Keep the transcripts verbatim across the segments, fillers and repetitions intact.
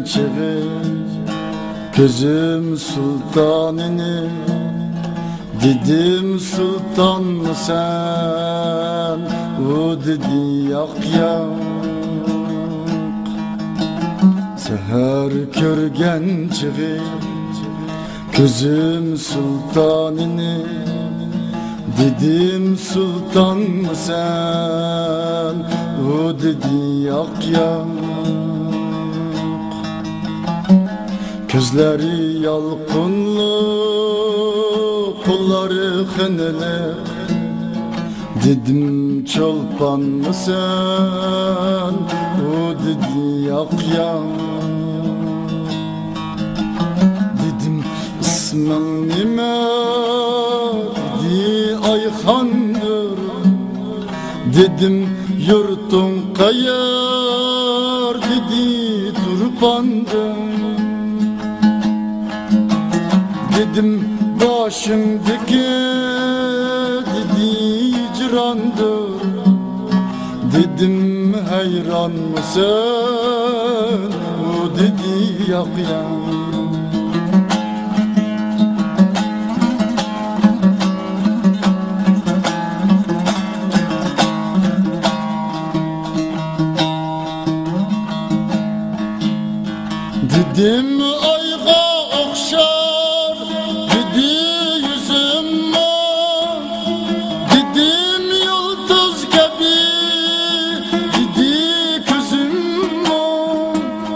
çığı gözüm sultanını. Dedim sultan mı sen, o dedi yak yak. Seher körgen çığı gözüm sultanını. Dedim sultan mı sen, o dedi yak yak. Gözleri yalqınlı, kolları hınılı. Dedim çolpan mı sen, o dedi yak yak. Dedim ismin nime, dedi Ayhan'dır. Dedim yurtun kayar, dedi Turpan'dır. Dedim başımdaki, dedi cirandır. Dedim hayran mısın, o dedi yak yak. Dedim ayga okşar, dedi yüzüm var. Dedim yıldız gibi, dedi gözüm var.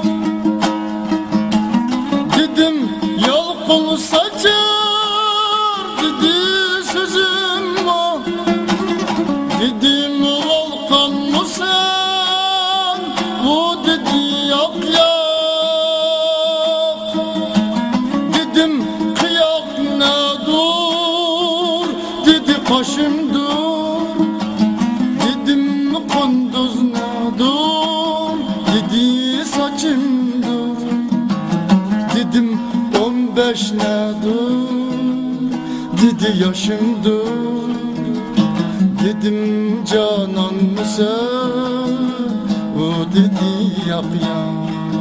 Dedim yalqın saçar, dedi sözüm var. Dedim volkan mı sen, o dedi yak yak. Başım dur, dedim kunduz ne dur, dedi saçım dur. Dedim on beş ne dur, dedi yaşım dur. Dedim canan mı sen, o dedi yak yak.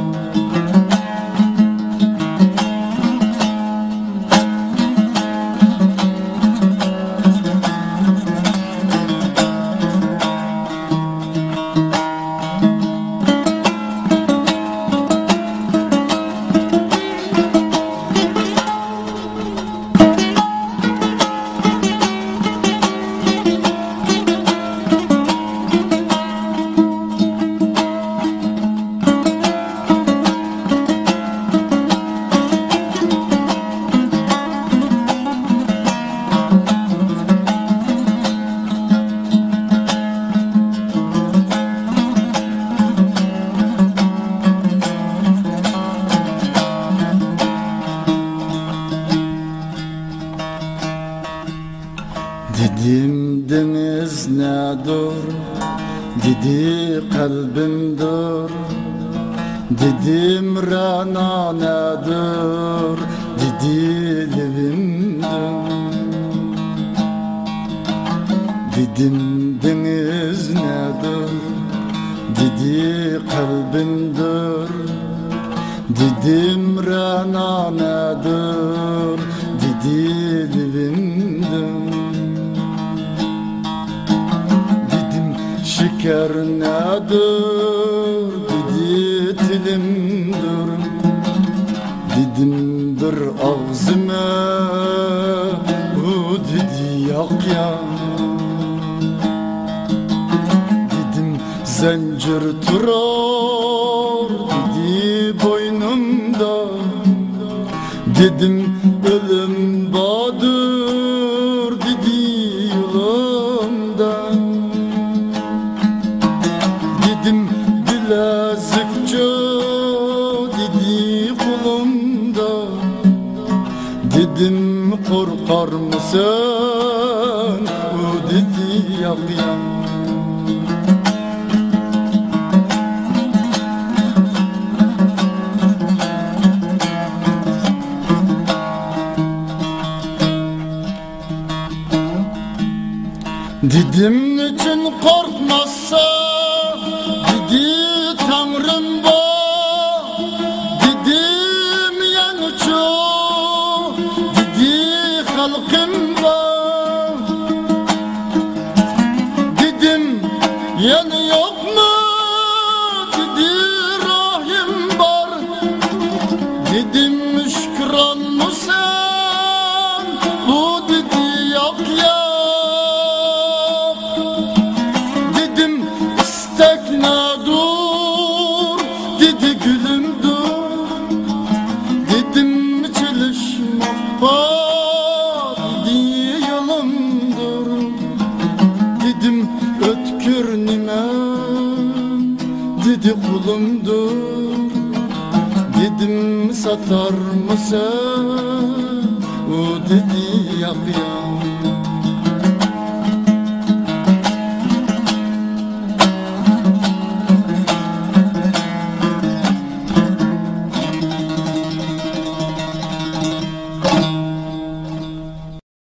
Dedim deniz nedir, dedi kalbim dur. Dedim rana nedir, dedi levim dur. Dedim deniz nedir, dedi kalbim dur. Dedim rana nedir, dedi levim dur. Şeker nedir, dedi dilimdir. Dedim bir ağzıma, o dedi yak yak. Dedim zincir turar, dedi boynumda. Dedim ölüm badır, dedi yolumda. Dedim bilezikçe, dedi kolumda. Dedim korkar mısın, o dedi yak yak. Dedim niçin korkmazsa, dedi Tanrım var. rahim var. Dedim yani yok mu, dedi rahim var. Dedim müşküran mı sen, bu dedi yok ya. Dedim istekna dur, dedi gülüm dur. Dedim çalışmak var, dedi yolumdur. Dedim ötkür nime, dedi kulumdur. Dedim satar mısın, o dedi yap ya.